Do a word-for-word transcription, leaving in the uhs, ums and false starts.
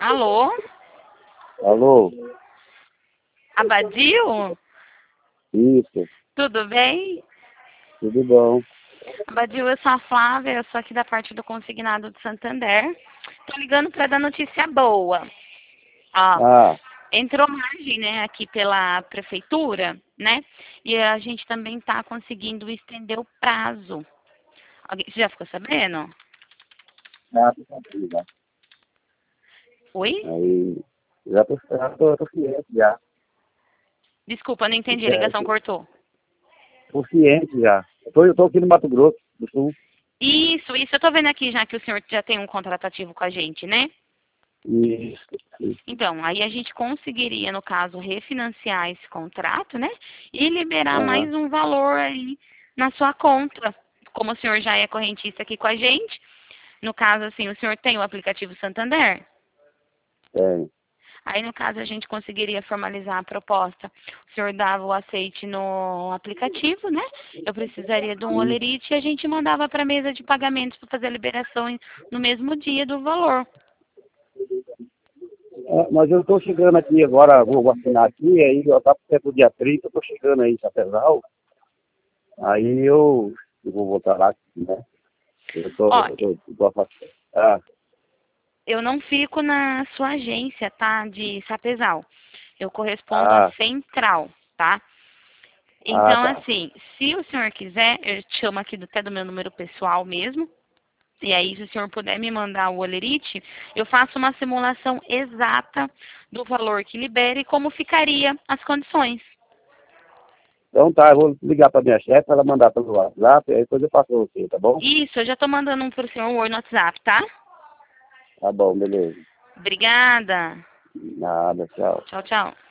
Alô? Alô? Abadio? Isso, Tudo bem? tudo bom? Abadio, eu sou a Flávia, eu sou aqui da parte do Consignado de Santander. Tô ligando para dar notícia boa. Ó, Ah, entrou margem, né, aqui pela prefeitura, né? E a gente também tá conseguindo estender o prazo. Alguém, você já ficou sabendo? já tô sabendo, já. Oi? Aí, já tô, já tô, tô ciente, já. Desculpa, não entendi, a Já, ligação cortou. tô ciente, já. Eu tô, eu tô aqui no Mato Grosso do Sul. Isso, isso, eu tô vendo aqui já que o senhor já tem um contratativo com a gente, né? Isso, isso. Então, aí a gente conseguiria, no caso, refinanciar esse contrato, né? E liberar Aham, mais um valor aí na sua conta. Como o senhor já é correntista aqui com a gente, no caso, assim, o senhor tem o aplicativo Santander? tem. Aí, no caso, a gente conseguiria formalizar a proposta. O senhor dava o aceite no aplicativo, né? Eu precisaria de um Hum. olerite e a gente mandava para a mesa de pagamentos para fazer a liberação em- no mesmo dia do valor. É, mas eu tô chegando aqui agora, vou vacinar aqui, aí eu tava até pro dia trinta, eu tô chegando aí em Chapezal. Aí eu, eu vou voltar lá, né? Eu tô, Ó, eu tô, eu tô afastado. Ah, eu não fico na sua agência, tá? De Sapezal. Eu correspondo à ah, central, tá? ah, Então, tá. assim, se o senhor quiser, eu te chamo aqui do- até do meu número pessoal mesmo. E aí, se o senhor puder me mandar o olerite, eu faço uma simulação exata do valor que libera e como ficaria as condições. Então tá, eu vou ligar pra minha chefe, ela mandar pelo WhatsApp, aí depois eu passo pra você, tá bom? Isso, eu já tô mandando um pro senhor Word no WhatsApp, tá? Tá bom, beleza. Obrigada. Nada, tchau. Tchau, tchau.